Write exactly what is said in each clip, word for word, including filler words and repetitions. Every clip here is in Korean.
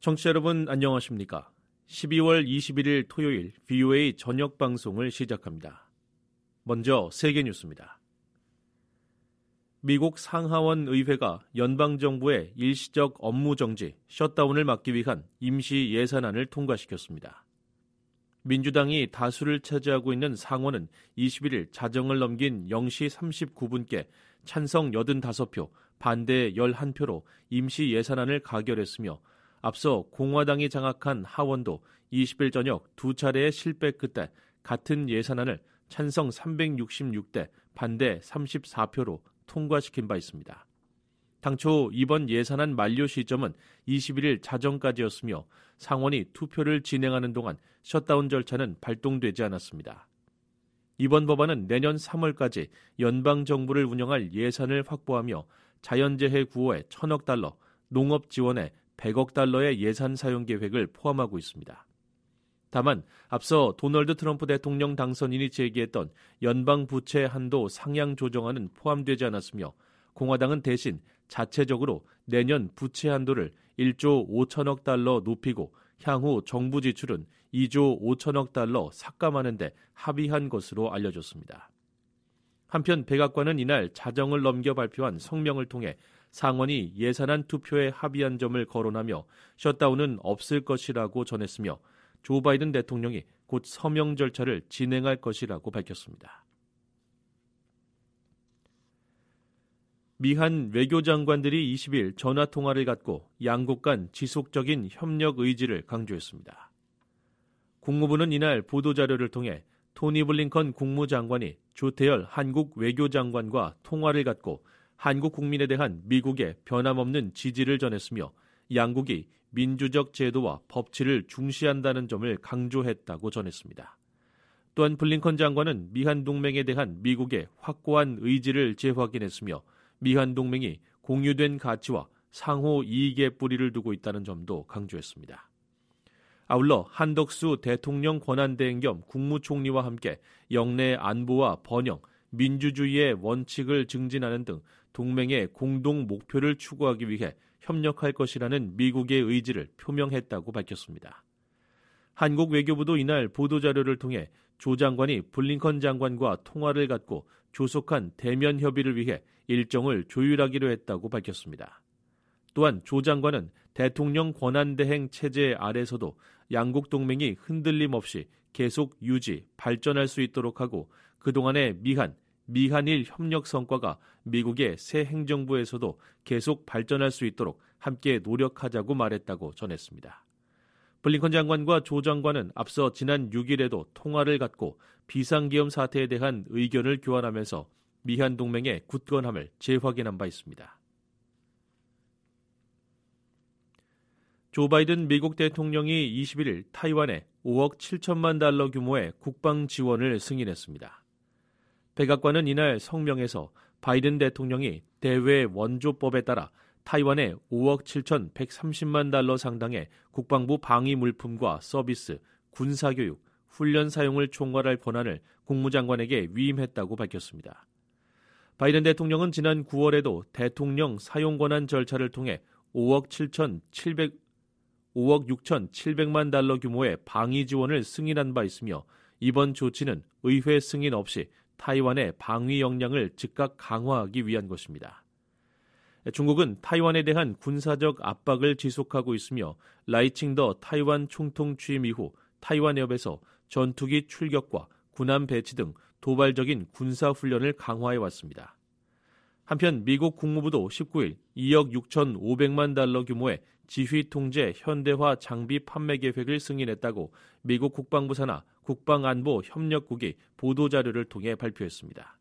청취자 여러분 안녕하십니까? 십이월 이십일일 토요일 브이오에이 저녁 방송을 시작합니다. 먼저 세계 뉴스입니다. 미국 상하원 의회가 연방정부의 일시적 업무정지, 셧다운을 막기 위한 임시 예산안을 통과시켰습니다. 민주당이 다수를 차지하고 있는 상원은 이십일일 자정을 넘긴 영 시 삼십구 분께 찬성 팔십오 표, 반대 십일 표로 임시 예산안을 가결했으며 앞서 공화당이 장악한 하원도 이십일 저녁 두 차례의 실패 끝에 같은 예산안을 찬성 삼백육십육 대 반대 삼십사 표로 통과시킨 바 있습니다. 당초 이번 예산안 만료 시점은 이십일일 자정까지였으며 상원이 투표를 진행하는 동안 셧다운 절차는 발동되지 않았습니다. 이번 법안은 내년 삼월까지 연방정부를 운영할 예산을 확보하며 자연재해 구호에 천억 달러, 농업 지원에 백억 달러의 예산 사용 계획을 포함하고 있습니다. 다만 앞서 도널드 트럼프 대통령 당선인이 제기했던 연방 부채 한도 상향 조정안은 포함되지 않았으며 공화당은 대신 자체적으로 내년 부채 한도를 일조 오천억 달러 높이고 향후 정부 지출은 이조 오천억 달러 삭감하는 데 합의한 것으로 알려졌습니다. 한편 백악관은 이날 자정을 넘겨 발표한 성명을 통해 상원이 예산안 투표에 합의한 점을 거론하며 셧다운은 없을 것이라고 전했으며 조 바이든 대통령이 곧 서명 절차를 진행할 것이라고 밝혔습니다. 미한 외교장관들이 이십일 전화통화를 갖고 양국 간 지속적인 협력 의지를 강조했습니다. 국무부는 이날 보도자료를 통해 토니 블링컨 국무장관이 조태열 한국 외교장관과 통화를 갖고 한국 국민에 대한 미국의 변함없는 지지를 전했으며 양국이 민주적 제도와 법치를 중시한다는 점을 강조했다고 전했습니다. 또한 블링컨 장관은 미한 동맹에 대한 미국의 확고한 의지를 재확인했으며 미한 동맹이 공유된 가치와 상호 이익에 뿌리를 두고 있다는 점도 강조했습니다. 아울러 한덕수 대통령 권한대행 겸 국무총리와 함께 영내 안보와 번영, 민주주의의 원칙을 증진하는 등 동맹의 공동 목표를 추구하기 위해 협력할 것이라는 미국의 의지를 표명했다고 밝혔습니다. 한국 외교부도 이날 보도자료를 통해 조 장관이 블링컨 장관과 통화를 갖고 조속한 대면 협의를 위해 일정을 조율하기로 했다고 밝혔습니다. 또한 조 장관은 대통령 권한대행 체제 아래서도 양국 동맹이 흔들림 없이 계속 유지, 발전할 수 있도록 하고 그동안의 미한, 미한일 협력 성과가 미국의 새 행정부에서도 계속 발전할 수 있도록 함께 노력하자고 말했다고 전했습니다. 블링컨 장관과 조 장관은 앞서 지난 육일에도 통화를 갖고 비상계엄 사태에 대한 의견을 교환하면서 미한 동맹의 굳건함을 재확인한 바 있습니다. 조 바이든 미국 대통령이 이십일일 타이완에 오억 칠천만 달러 규모의 국방 지원을 승인했습니다. 백악관은 이날 성명에서 바이든 대통령이 대외 원조법에 따라 타이완에 오억 칠천백삼십만 달러 상당의 국방부 방위 물품과 서비스, 군사교육, 훈련 사용을 총괄할 권한을 국무장관에게 위임했다고 밝혔습니다. 바이든 대통령은 지난 구월에도 대통령 사용 권한 절차를 통해 오억 육천칠백만 달러 규모의 방위 지원을 승인한 바 있으며 이번 조치는 의회 승인 없이 타이완의 방위 역량을 즉각 강화하기 위한 것입니다. 중국은 타이완에 대한 군사적 압박을 지속하고 있으며 라이칭더 타이완 총통 취임 이후 타이완 해협에서 전투기 출격과 군함 배치 등 도발적인 군사훈련을 강화해 왔습니다. 한편 미국 국무부도 십구일 이억 육천오백만 달러 규모의 지휘통제 현대화 장비 판매 계획을 승인했다고 미국 국방부 산하 국방안보 협력국이 보도자료를 통해 발표했습니다.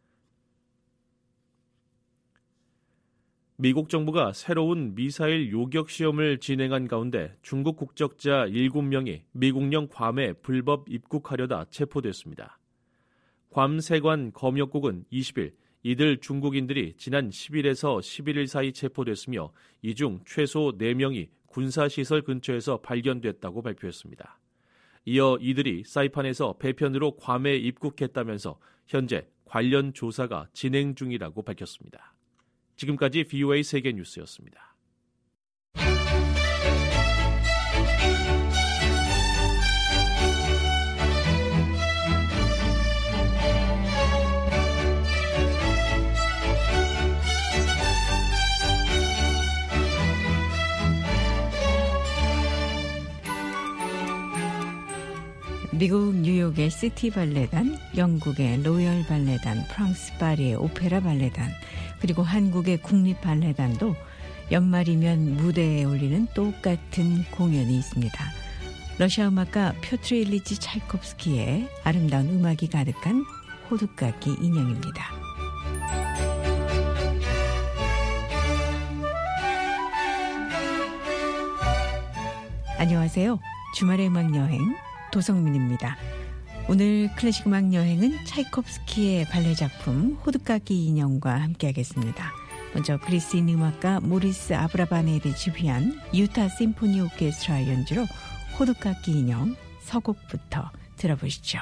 미국 정부가 새로운 미사일 요격 시험을 진행한 가운데 중국 국적자 일곱 명이 미국령 괌에 불법 입국하려다 체포됐습니다. 괌 세관 검역국은 이십일 이들 중국인들이 지난 십일에서 십일일 사이 체포됐으며 이 중 최소 네 명이 군사시설 근처에서 발견됐다고 발표했습니다. 이어 이들이 사이판에서 배편으로 괌에 입국했다면서 현재 관련 조사가 진행 중이라고 밝혔습니다. 지금까지 브이오에이 세계뉴스였습니다. 미국 뉴욕의 시티 발레단, 영국의 로열 발레단, 프랑스 파리의 오페라 발레단, 그리고 한국의 국립 발레단도 연말이면 무대에 올리는 똑같은 공연이 있습니다. 러시아 음악가 표트르 일리치 차이콥스키의 아름다운 음악이 가득한 호두까기 인형입니다. 안녕하세요. 주말의 음악여행 도성민입니다. 오늘 클래식 음악여행은 차이콥스키의 발레 작품 호두까기 인형과 함께하겠습니다. 먼저 그리스인 음악가 모리스 아브라바넬이 지휘한 유타 심포니 오케스트라 연주로 호두까기 인형 서곡부터 들어보시죠.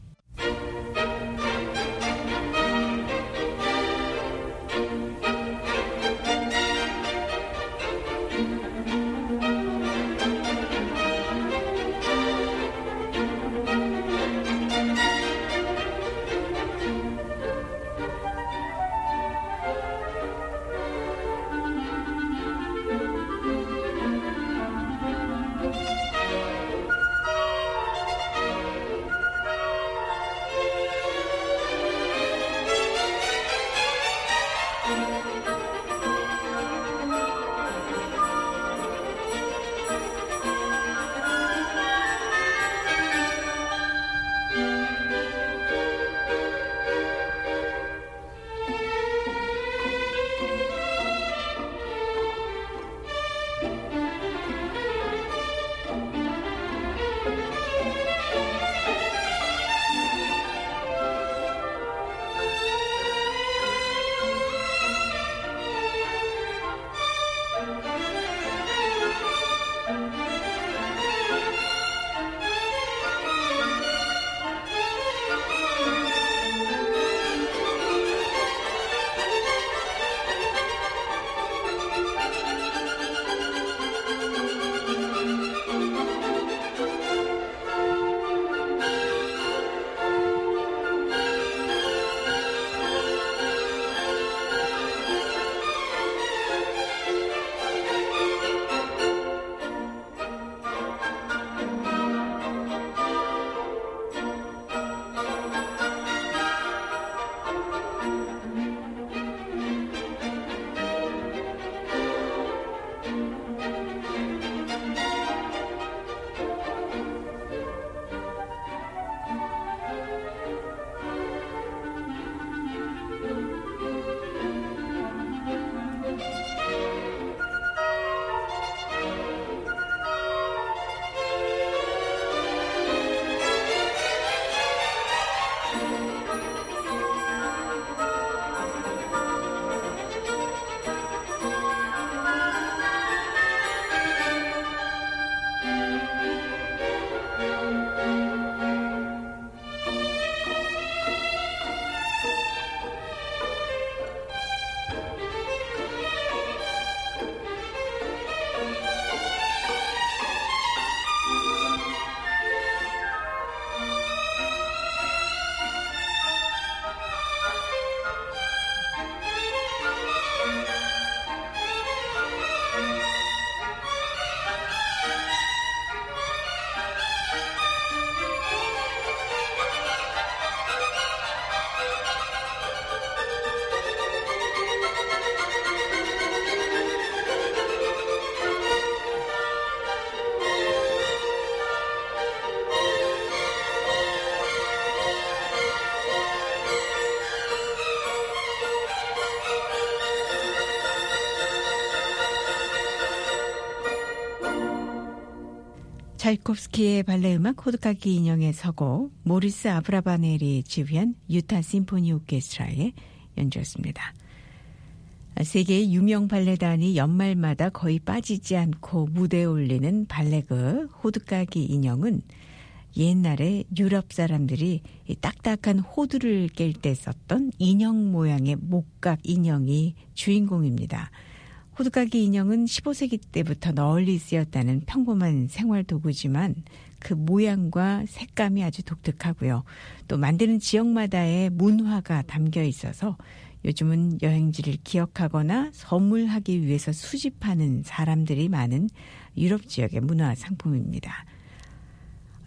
차이콥스키의 발레 음악 호두까기 인형의 서곡, 모리스 아브라바넬이 지휘한 유타 심포니 오케스트라의 연주였습니다. 세계의 유명 발레단이 연말마다 거의 빠지지 않고 무대에 올리는 발레극 호두까기 인형은 옛날에 유럽 사람들이 딱딱한 호두를 깰 때 썼던 인형 모양의 목각 인형이 주인공입니다. 호두까기 인형은 십오 세기 때부터 널리 쓰였다는 평범한 생활 도구지만 그 모양과 색감이 아주 독특하고요. 또 만드는 지역마다의 문화가 담겨 있어서 요즘은 여행지를 기억하거나 선물하기 위해서 수집하는 사람들이 많은 유럽 지역의 문화 상품입니다.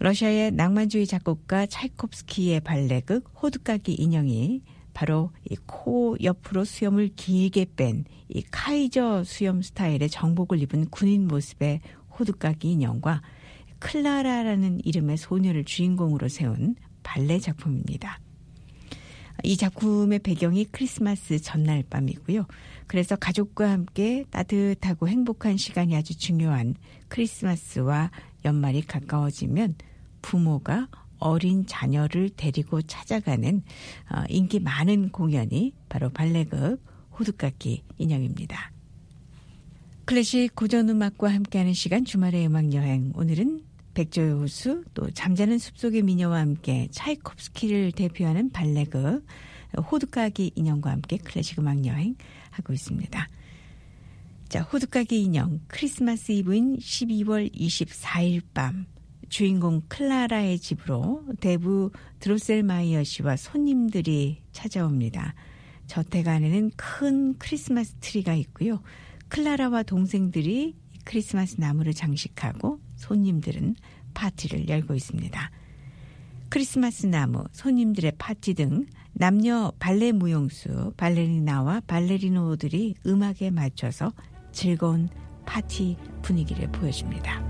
러시아의 낭만주의 작곡가 차이콥스키의 발레극 호두까기 인형이 바로 이 코 옆으로 수염을 길게 뺀 이 카이저 수염 스타일의 정복을 입은 군인 모습의 호두까기 인형과 클라라라는 이름의 소녀를 주인공으로 세운 발레 작품입니다. 이 작품의 배경이 크리스마스 전날 밤이고요. 그래서 가족과 함께 따뜻하고 행복한 시간이 아주 중요한 크리스마스와 연말이 가까워지면 부모가 어린 자녀를 데리고 찾아가는 인기 많은 공연이 바로 발레극 호두까기 인형입니다. 클래식 고전음악과 함께하는 시간 주말의 음악여행. 오늘은 백조의 호수 또 잠자는 숲속의 미녀와 함께 차이콥스키를 대표하는 발레극 호두까기 인형과 함께 클래식 음악여행 하고 있습니다. 자, 호두까기 인형 크리스마스 이브인 십이월 이십사일 밤 주인공 클라라의 집으로 대부 드로셀마이어 씨와 손님들이 찾아옵니다. 저택 안에는 큰 크리스마스 트리가 있고요. 클라라와 동생들이 크리스마스 나무를 장식하고 손님들은 파티를 열고 있습니다. 크리스마스 나무, 손님들의 파티 등 남녀 발레 무용수, 발레리나와 발레리노들이 음악에 맞춰서 즐거운 파티 분위기를 보여줍니다.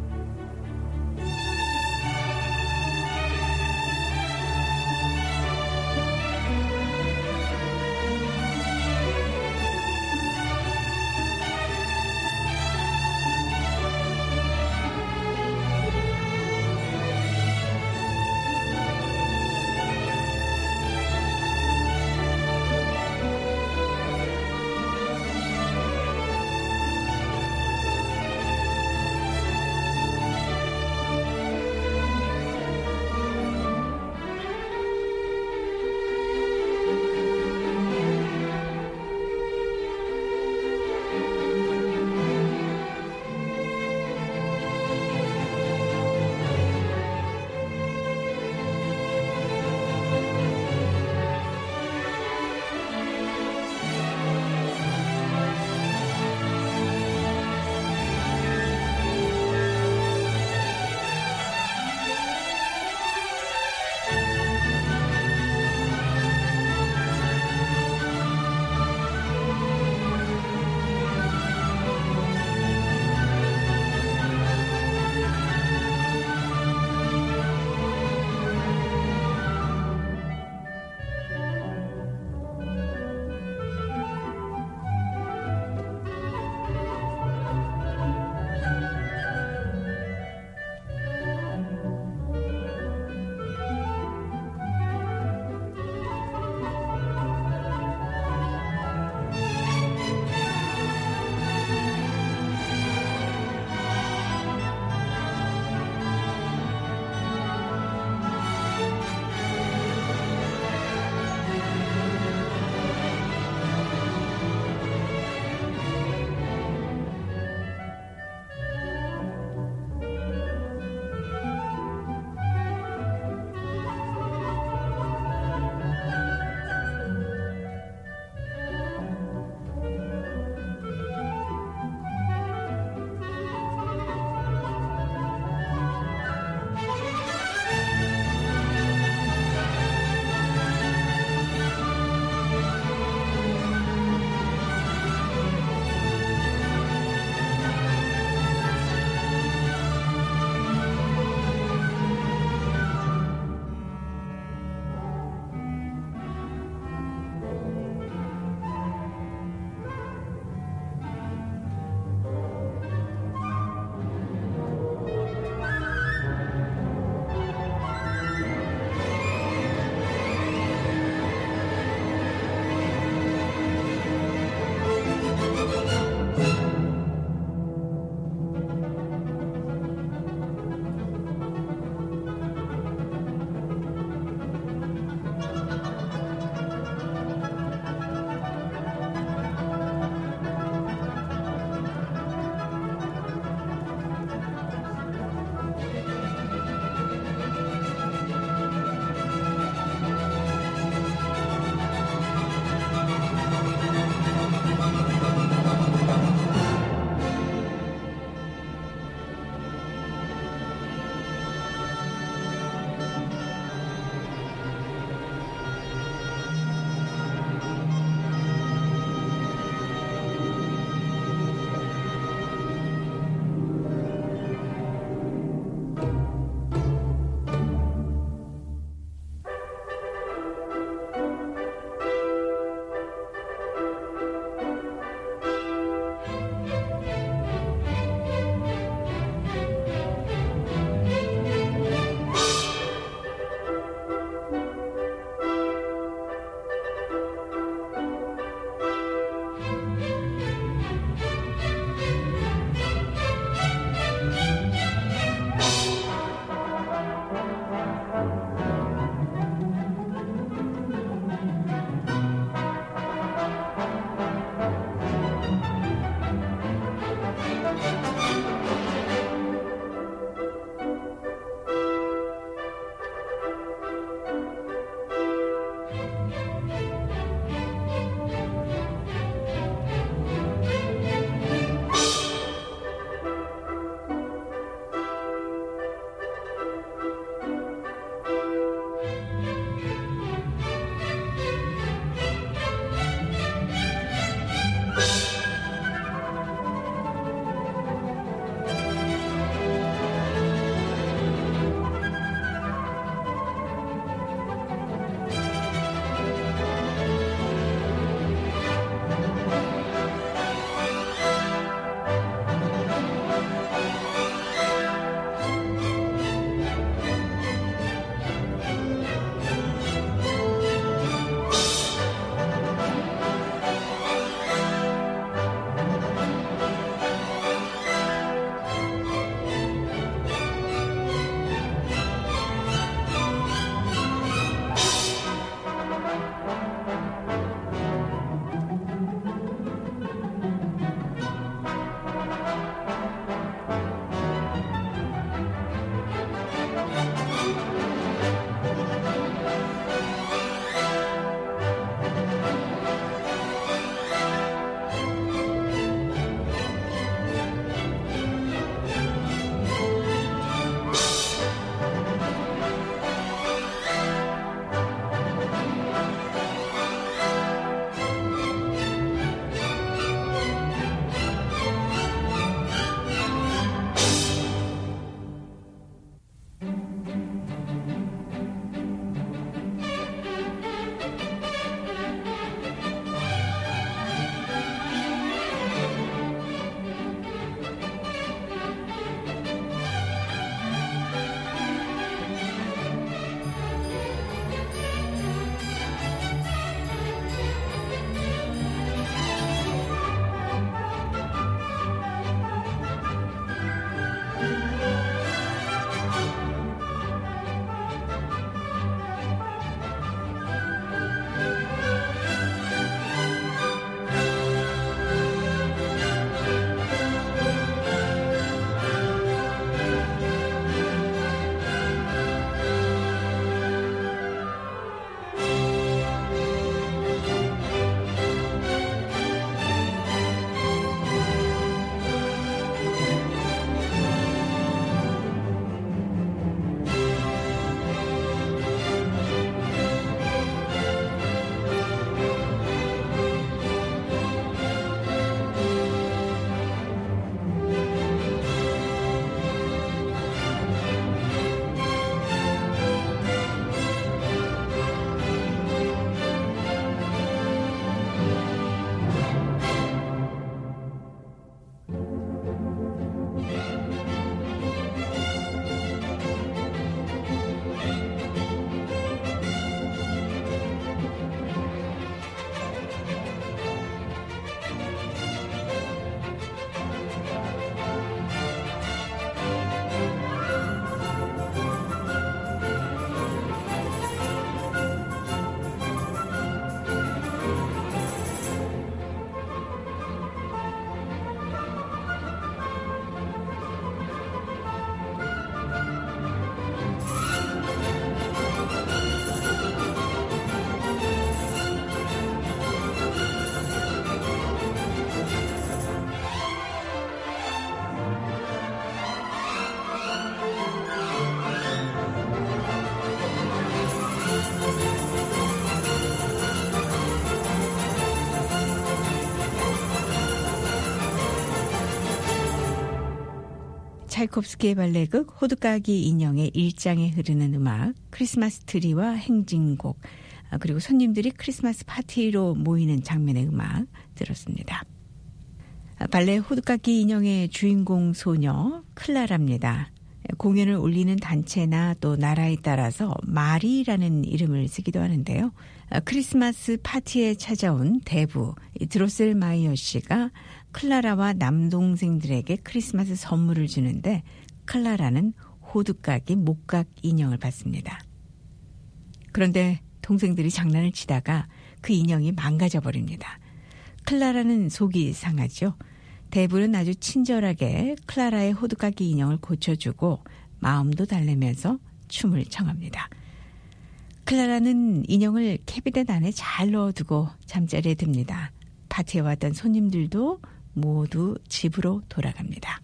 차이콥스키의 발레극 호두까기 인형의 일장에 흐르는 음악, 크리스마스 트리와 행진곡, 그리고 손님들이 크리스마스 파티로 모이는 장면의 음악 들었습니다. 발레 호두까기 인형의 주인공 소녀 클라라입니다. 공연을 올리는 단체나 또 나라에 따라서 마리라는 이름을 쓰기도 하는데요. 크리스마스 파티에 찾아온 대부 드로셀 마이어 씨가 클라라와 남동생들에게 크리스마스 선물을 주는데 클라라는 호두까기 목각 인형을 받습니다. 그런데 동생들이 장난을 치다가 그 인형이 망가져 버립니다. 클라라는 속이 상하죠. 대부는 아주 친절하게 클라라의 호두까기 인형을 고쳐주고 마음도 달래면서 춤을 청합니다. 클라라는 인형을 캐비넷 안에 잘 넣어두고 잠자리에 듭니다. 파티에 왔던 손님들도 모두 집으로 돌아갑니다.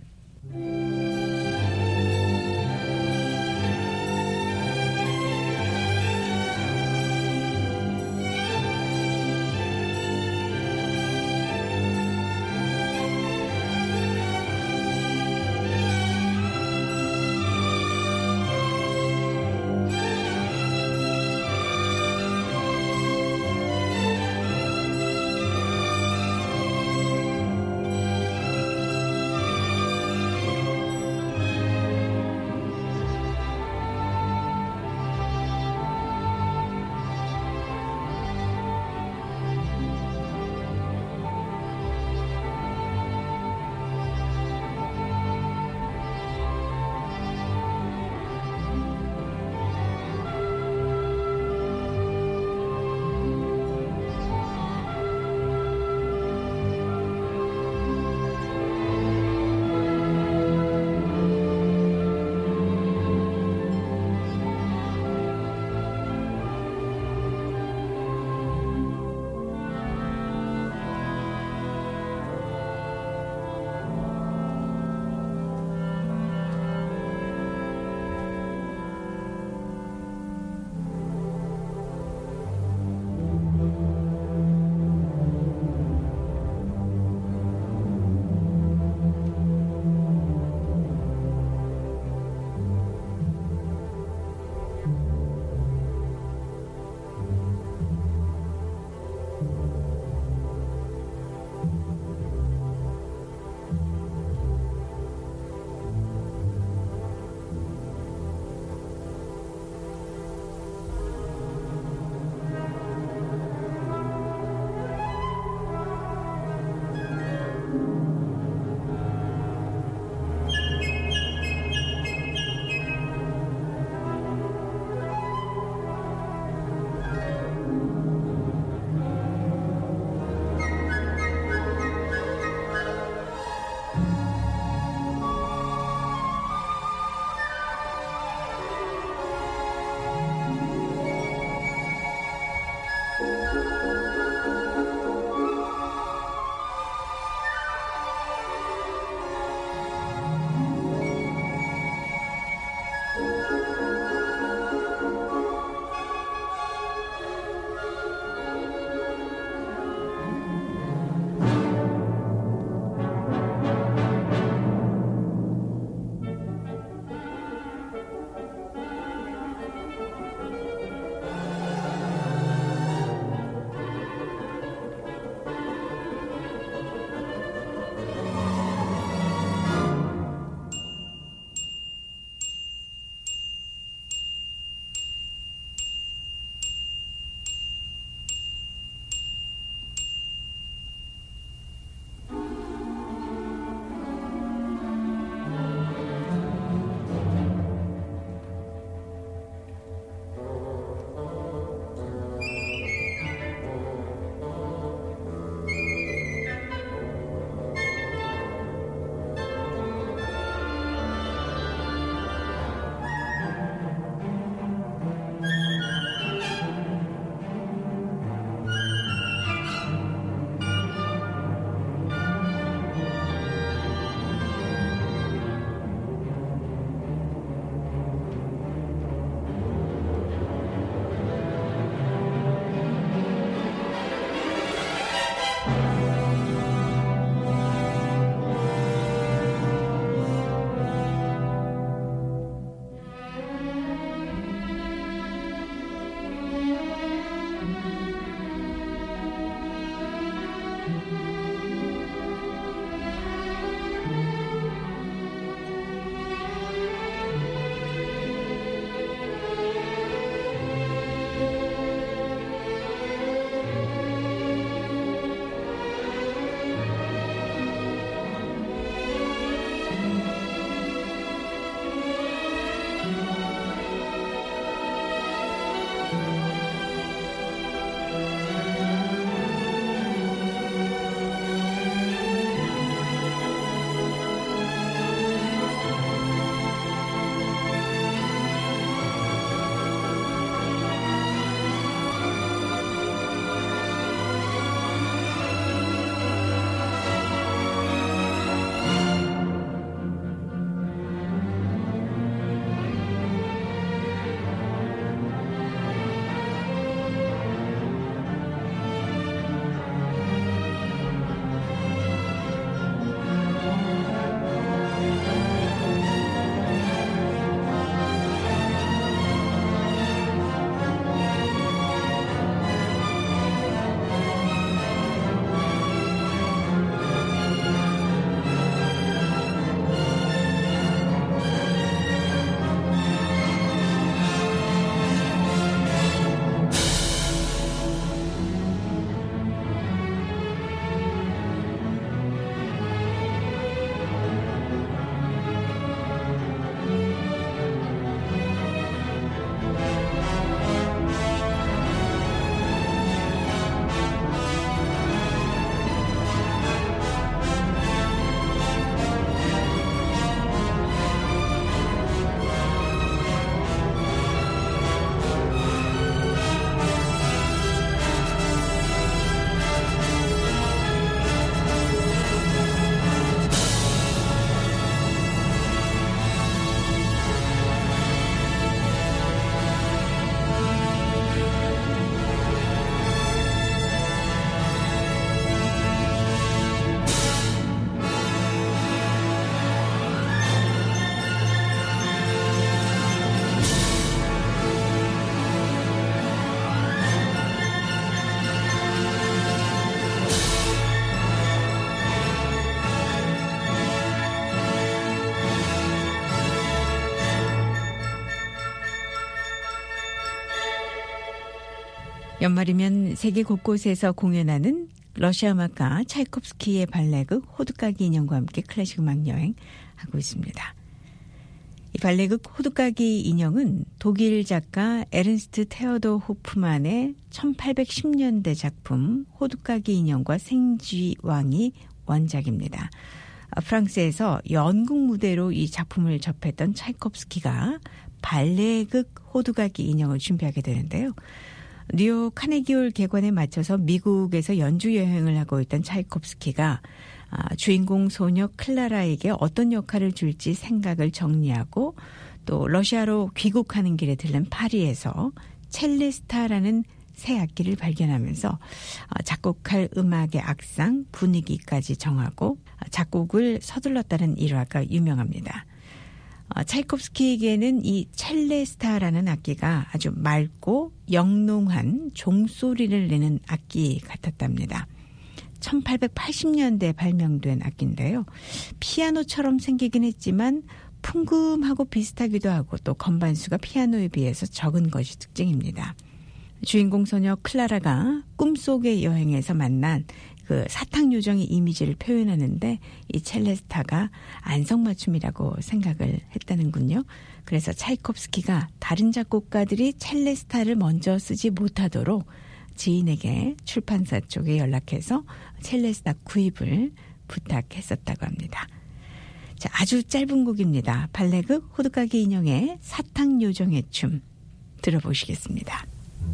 연말이면 세계 곳곳에서 공연하는 러시아 음악가 차이콥스키의 발레극 호두까기 인형과 함께 클래식 음악 여행하고 있습니다. 이 발레극 호두까기 인형은 독일 작가 에른스트 테오도 호프만의 천팔백십 년대 작품 호두까기 인형과 생쥐왕이 원작입니다. 프랑스에서 연극 무대로 이 작품을 접했던 차이콥스키가 발레극 호두까기 인형을 준비하게 되는데요. 뉴욕 카네기홀 개관에 맞춰서 미국에서 연주 여행을 하고 있던 차이콥스키가 주인공 소녀 클라라에게 어떤 역할을 줄지 생각을 정리하고 또 러시아로 귀국하는 길에 들른 파리에서 첼레스타라는 새 악기를 발견하면서 작곡할 음악의 악상, 분위기까지 정하고 작곡을 서둘렀다는 일화가 유명합니다. 차이콥스키에게는 이 첼레스타라는 악기가 아주 맑고 영롱한 종소리를 내는 악기 같았답니다. 천팔백팔십 년대에 발명된 악기인데요. 피아노처럼 생기긴 했지만 풍금하고 비슷하기도 하고 또 건반수가 피아노에 비해서 적은 것이 특징입니다. 주인공 소녀 클라라가 꿈속의 여행에서 만난 그 사탕 요정의 이미지를 표현하는데 이 첼레스타가 안성맞춤이라고 생각을 했다는군요. 그래서 차이콥스키가 다른 작곡가들이 첼레스타를 먼저 쓰지 못하도록 지인에게 출판사 쪽에 연락해서 첼레스타 구입을 부탁했었다고 합니다. 자, 아주 짧은 곡입니다. 발레극 호두까기 인형의 사탕 요정의 춤 들어보시겠습니다.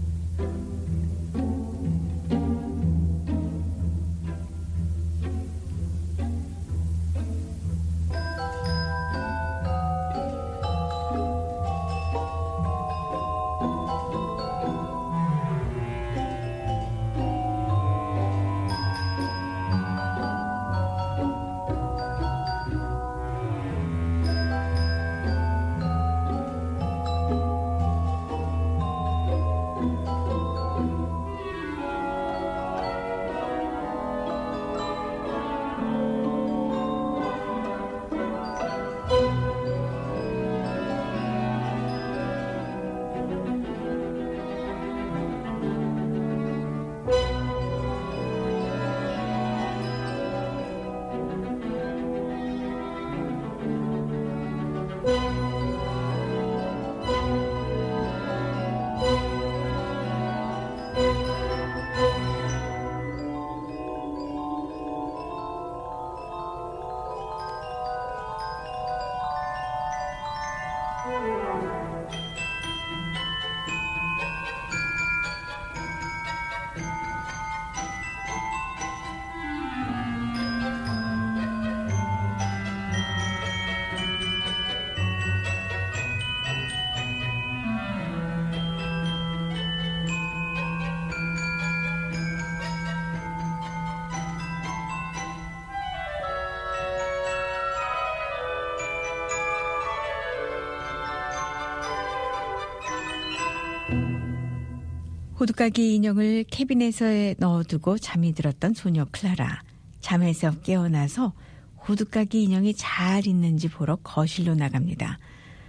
호두까기 인형을 캐비넷에 넣어두고 잠이 들었던 소녀 클라라. 잠에서 깨어나서 호두까기 인형이 잘 있는지 보러 거실로 나갑니다.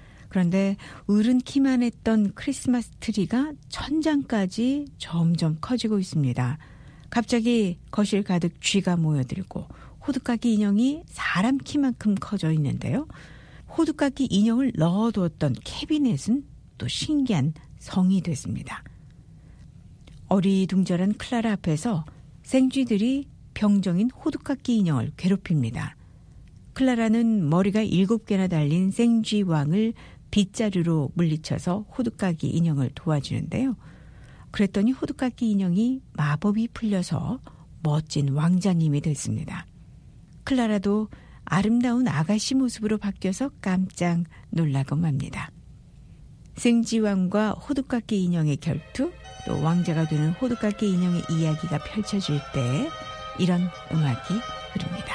그런데 어른 키만 했던 크리스마스 트리가 천장까지 점점 커지고 있습니다. 갑자기 거실 가득 쥐가 모여들고 호두까기 인형이 사람 키만큼 커져 있는데요. 호두까기 인형을 넣어두었던 캐비넷은 또 신기한 성이 됐습니다. 어리둥절한 클라라 앞에서 생쥐들이 병정인 호두까기 인형을 괴롭힙니다. 클라라는 머리가 일곱 개나 달린 생쥐왕을 빗자루로 물리쳐서 호두까기 인형을 도와주는데요. 그랬더니 호두까기 인형이 마법이 풀려서 멋진 왕자님이 됐습니다. 클라라도 아름다운 아가씨 모습으로 바뀌어서 깜짝 놀라고 맙니다. 생쥐왕과 호두까기 인형의 결투, 또 왕자가 되는 호두까기 인형의 이야기가 펼쳐질 때 이런 음악이 흐릅니다.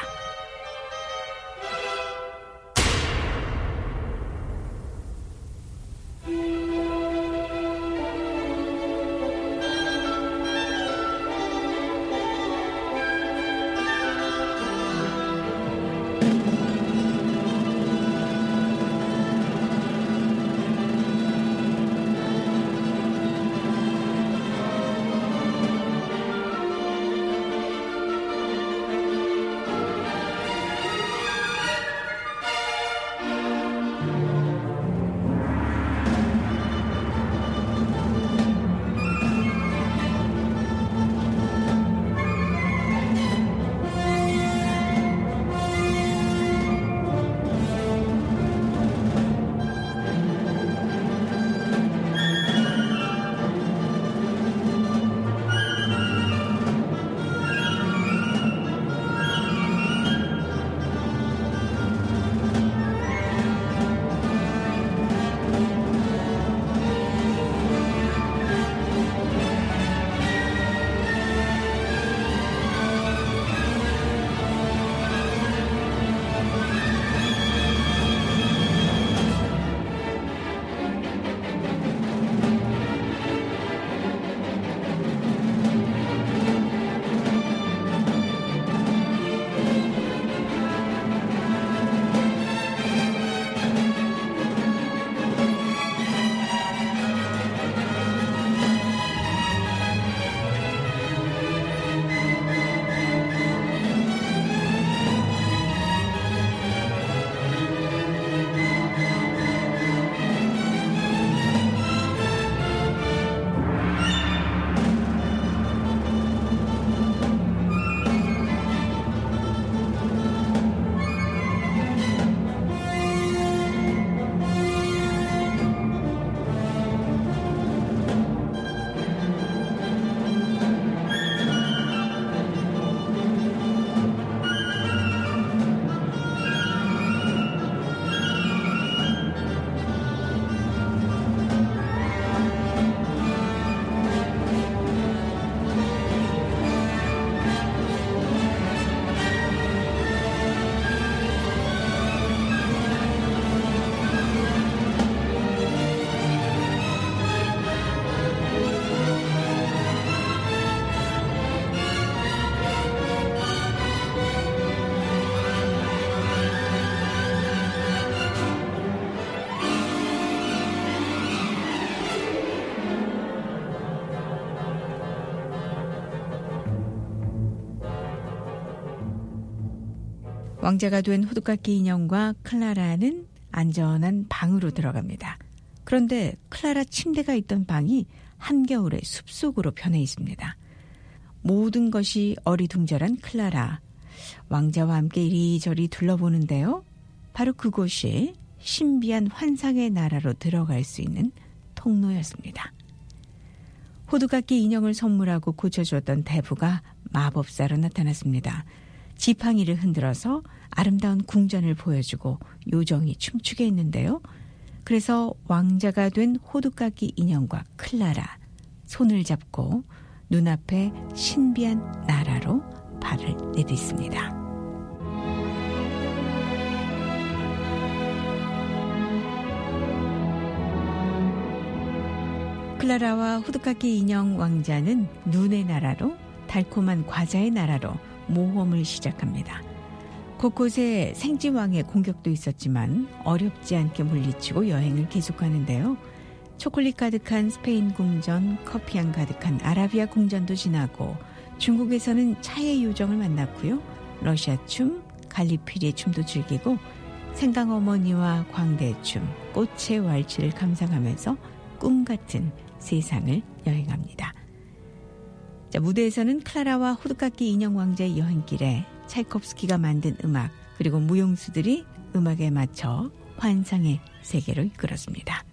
왕자가 된 호두깎이 인형과 클라라는 안전한 방으로 들어갑니다. 그런데 클라라 침대가 있던 방이 한겨울에 숲속으로 변해 있습니다. 모든 것이 어리둥절한 클라라. 왕자와 함께 이리저리 둘러보는데요. 바로 그곳이 신비한 환상의 나라로 들어갈 수 있는 통로였습니다. 호두깎이 인형을 선물하고 고쳐주었던 대부가 마법사로 나타났습니다. 지팡이를 흔들어서 아름다운 궁전을 보여주고 요정이 춤추게 했는데요. 그래서 왕자가 된 호두깎이 인형과 클라라 손을 잡고 눈앞에 신비한 나라로 발을 내딛습니다. 클라라와 호두깎이 인형 왕자는 눈의 나라로, 달콤한 과자의 나라로 모험을 시작합니다. 곳곳에 생지왕의 공격도 있었지만 어렵지 않게 물리치고 여행을 계속하는데요. 초콜릿 가득한 스페인 궁전, 커피향 가득한 아라비아 궁전도 지나고 중국에서는 차의 요정을 만났고요. 러시아 춤, 갈리피리의 춤도 즐기고 생강 어머니와 광대춤, 꽃의 왈츠를 감상하면서 꿈같은 세상을 여행합니다. 자, 무대에서는 클라라와 호두깎이 인형 왕자의 여행길에 차이콥스키가 만든 음악 그리고 무용수들이 음악에 맞춰 환상의 세계로 이끌었습니다.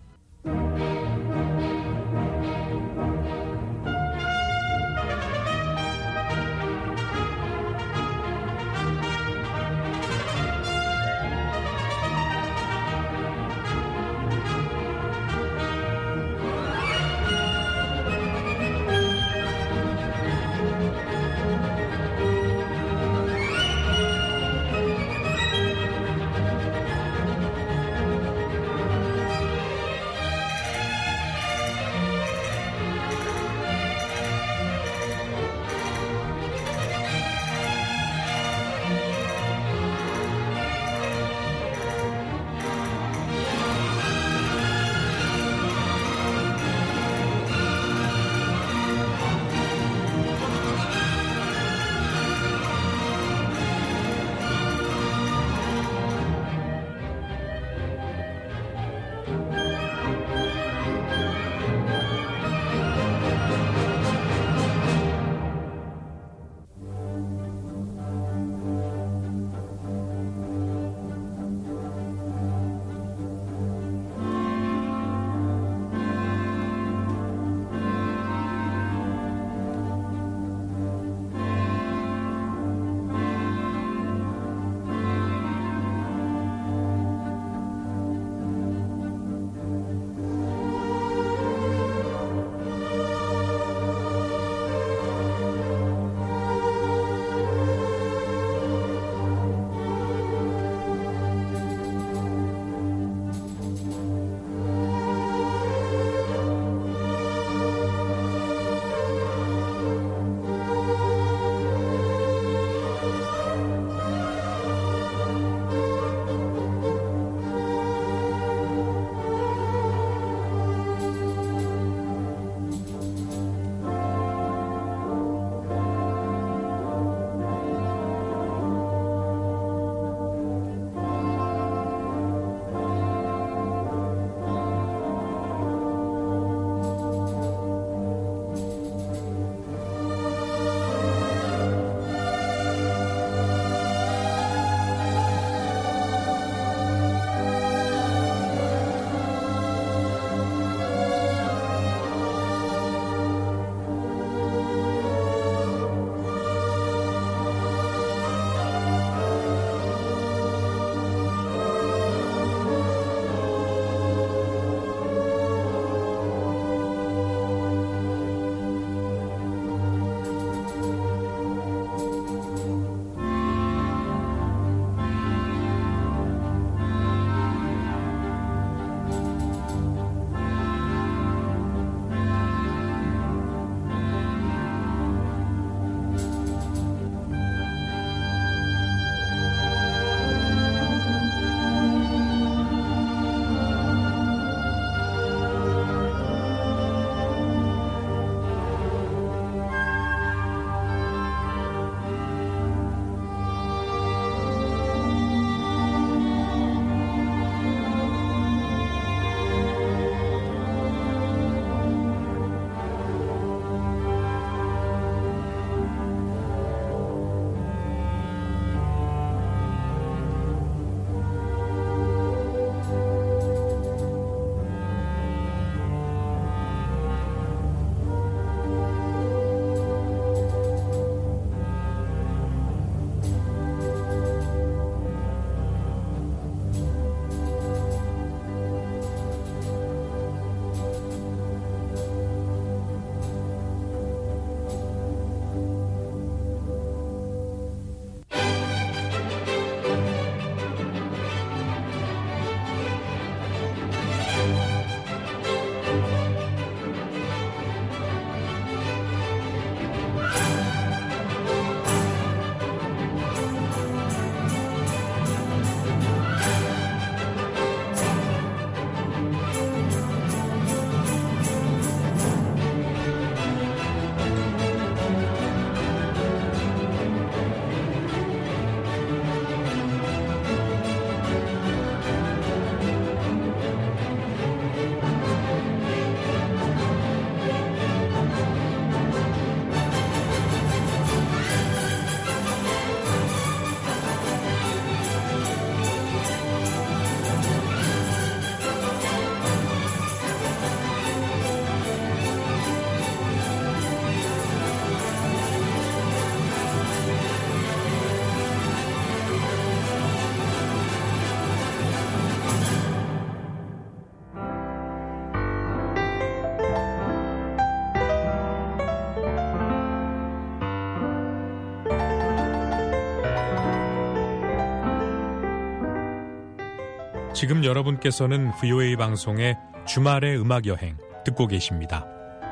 지금 여러분께서는 브이오에이 방송의 주말의 음악 여행 듣고 계십니다.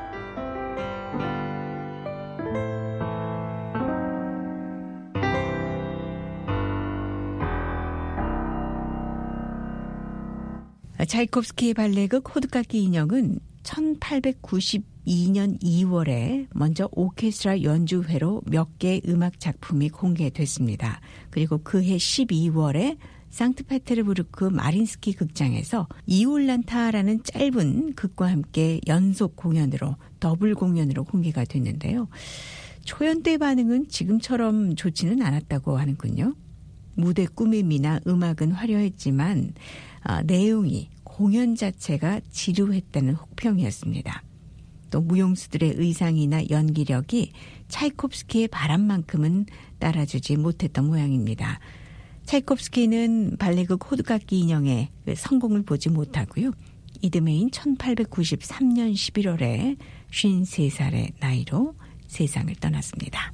차이콥스키의 발레극 호드카키 인형은 천팔백구십이 년 이월에 먼저 오케스트라 연주회로 몇 개의 음악 작품이 공개됐습니다. 그리고 그해 십이월에 상트페테르부르크 마린스키 극장에서 이올란타라는 짧은 극과 함께 연속 공연으로 더블 공연으로 공개가 됐는데요. 초연 때 반응은 지금처럼 좋지는 않았다고 하는군요. 무대 꾸밈이나 음악은 화려했지만 아, 내용이 공연 자체가 지루했다는 혹평이었습니다. 또 무용수들의 의상이나 연기력이 차이콥스키의 바람만큼은 따라주지 못했던 모양입니다. 차이콥스키는 발레극 호드카키 인형의 성공을 보지 못하고요. 이듬해인 천팔백구십삼 년 십일월에 쉰세 살의 나이로 세상을 떠났습니다.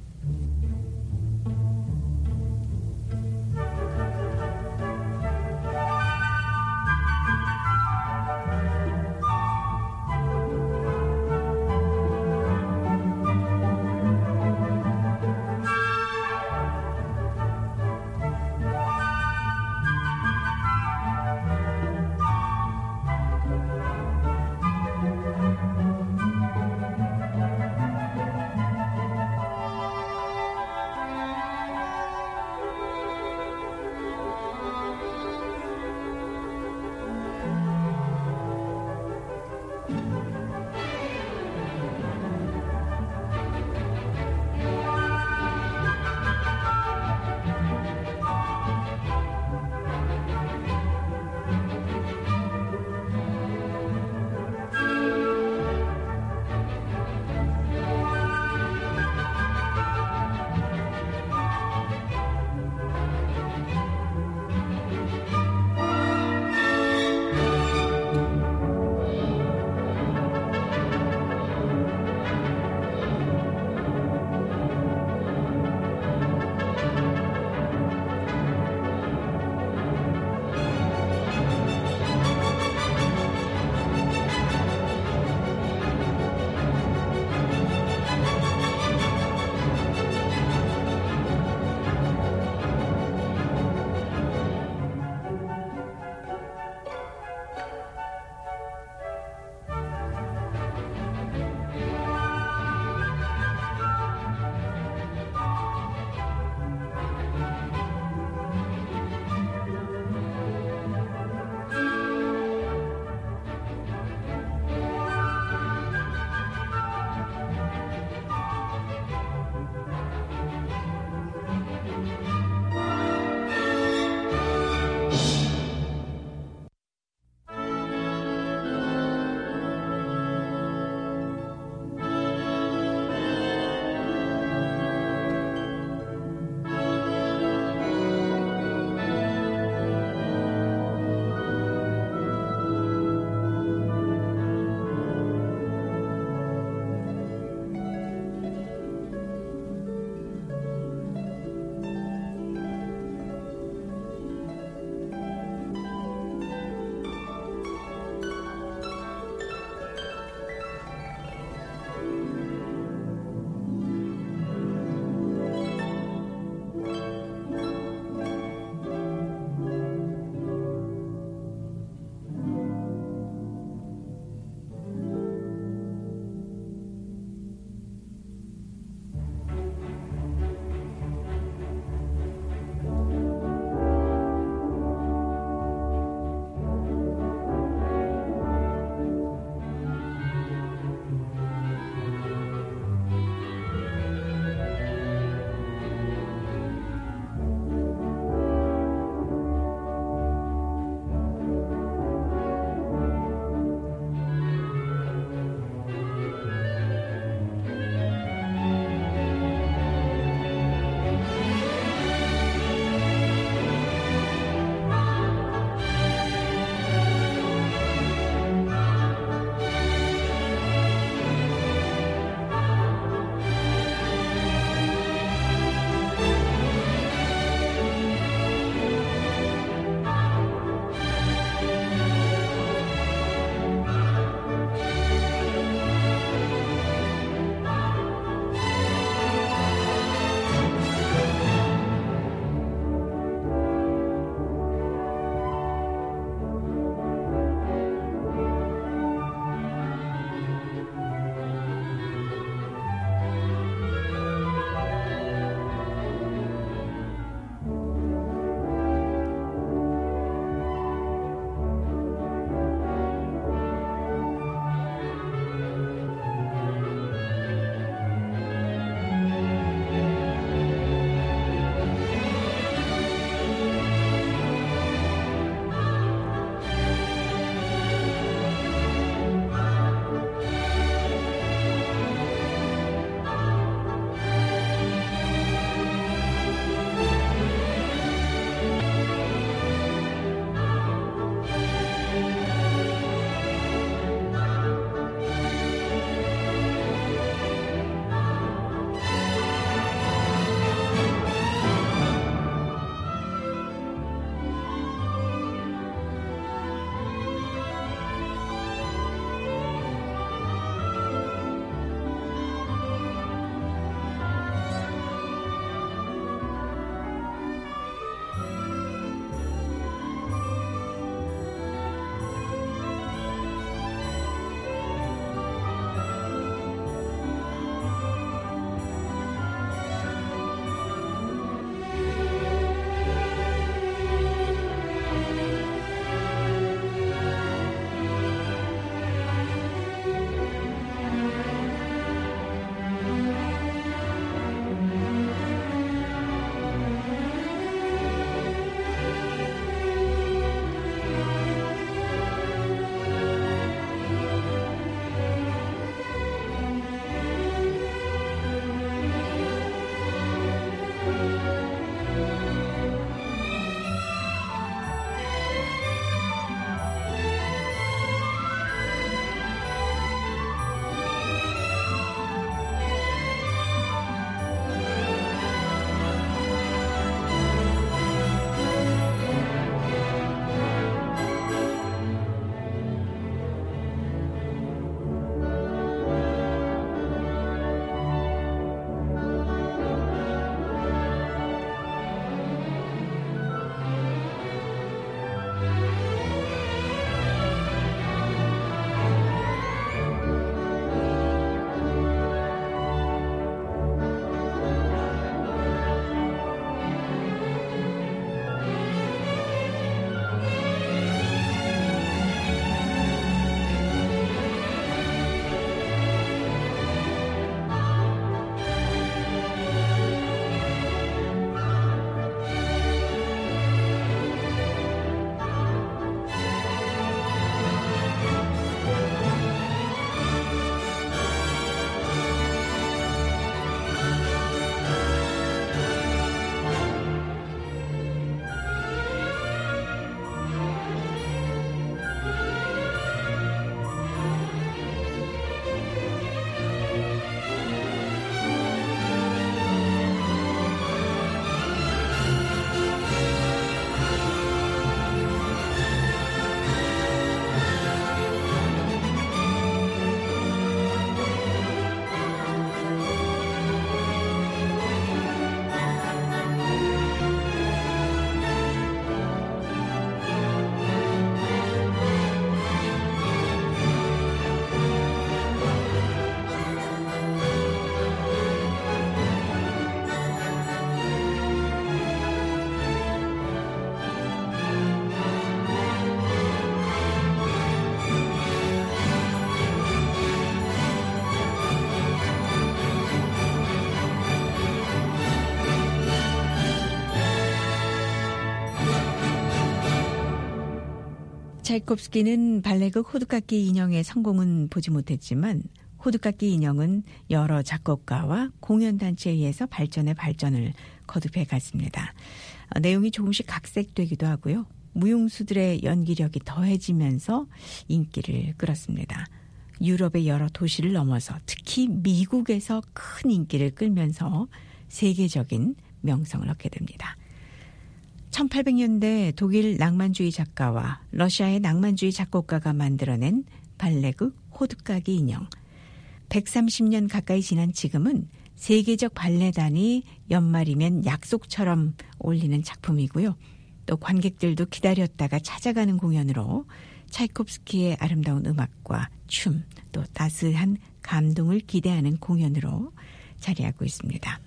차이콥스키는 발레극 호두깎이 인형의 성공은 보지 못했지만 호두깎이 인형은 여러 작곡가와 공연단체에 의해서 발전에 발전을 거듭해 갔습니다. 내용이 조금씩 각색되기도 하고요. 무용수들의 연기력이 더해지면서 인기를 끌었습니다. 유럽의 여러 도시를 넘어서 특히 미국에서 큰 인기를 끌면서 세계적인 명성을 얻게 됩니다. 천팔백 년대 독일 낭만주의 작가와 러시아의 낭만주의 작곡가가 만들어낸 발레극 호두까기 인형. 백삼십 년 가까이 지난 지금은 세계적 발레단이 연말이면 약속처럼 올리는 작품이고요. 또 관객들도 기다렸다가 찾아가는 공연으로 차이콥스키의 아름다운 음악과 춤, 또 따스한 감동을 기대하는 공연으로 자리하고 있습니다.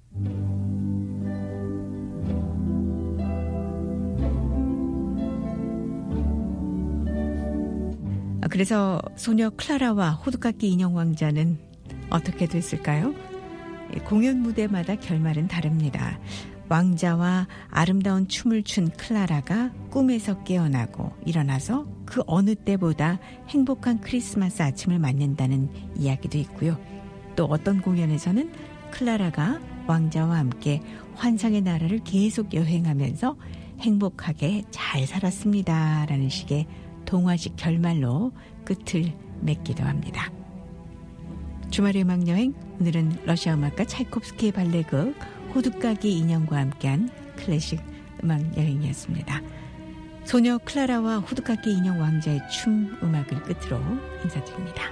그래서 소녀 클라라와 호두깎이 인형 왕자는 어떻게 됐을까요? 공연 무대마다 결말은 다릅니다. 왕자와 아름다운 춤을 춘 클라라가 꿈에서 깨어나고 일어나서 그 어느 때보다 행복한 크리스마스 아침을 맞는다는 이야기도 있고요. 또 어떤 공연에서는 클라라가 왕자와 함께 환상의 나라를 계속 여행하면서 행복하게 잘 살았습니다 라는 식의 동화식 결말로 끝을 맺기도 합니다. 주말의 음악여행, 오늘은 러시아 음악가 차이콥스키의 발레극 호두까기 인형과 함께한 클래식 음악여행이었습니다. 소녀 클라라와 호두까기 인형 왕자의 춤 음악을 끝으로 인사드립니다.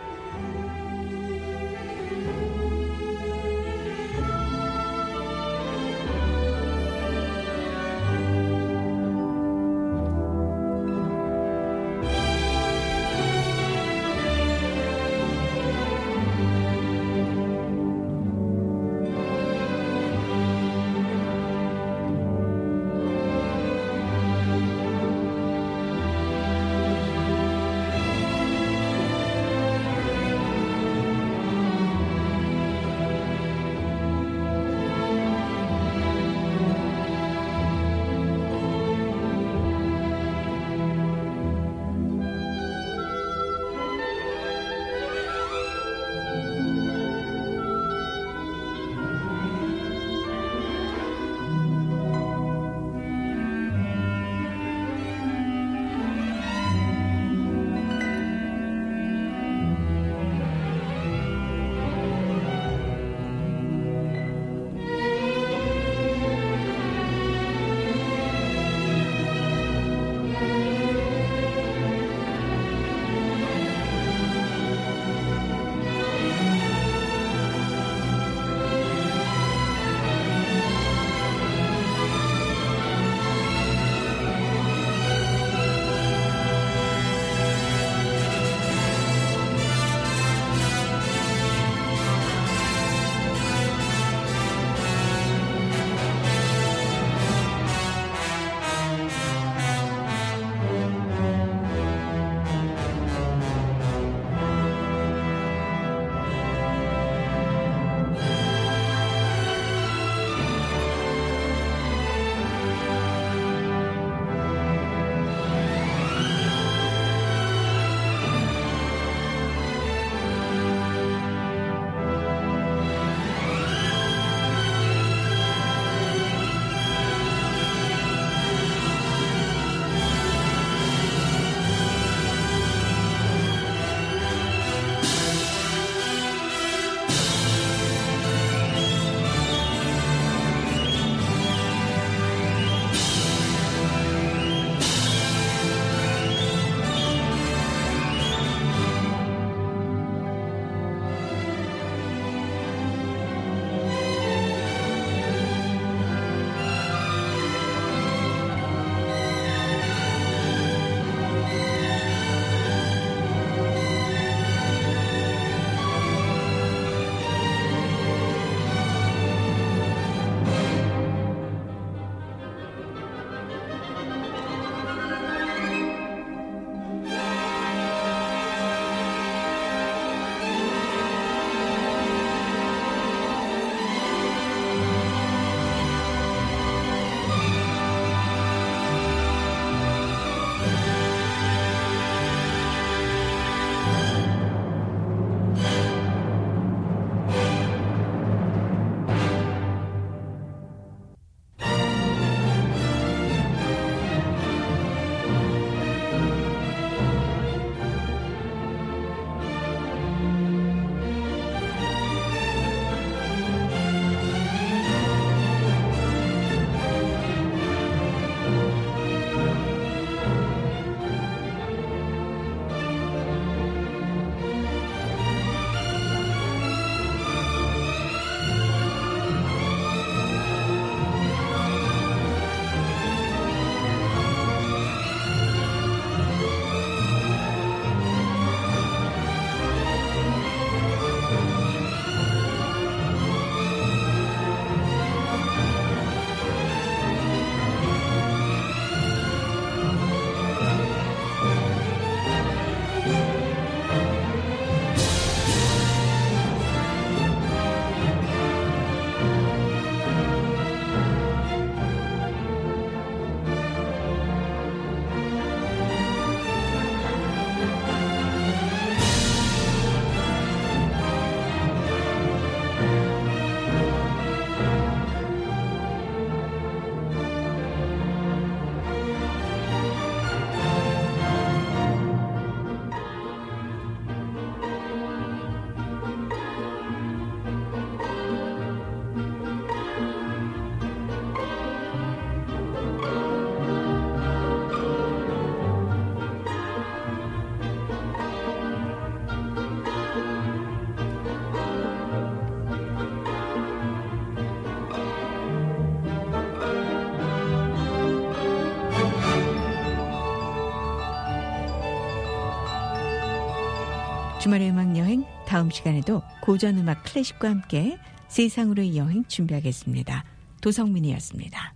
주말의 음악 여행 다음 시간에도 고전 음악 클래식과 함께 세상으로의 여행 준비하겠습니다. 도성민이었습니다.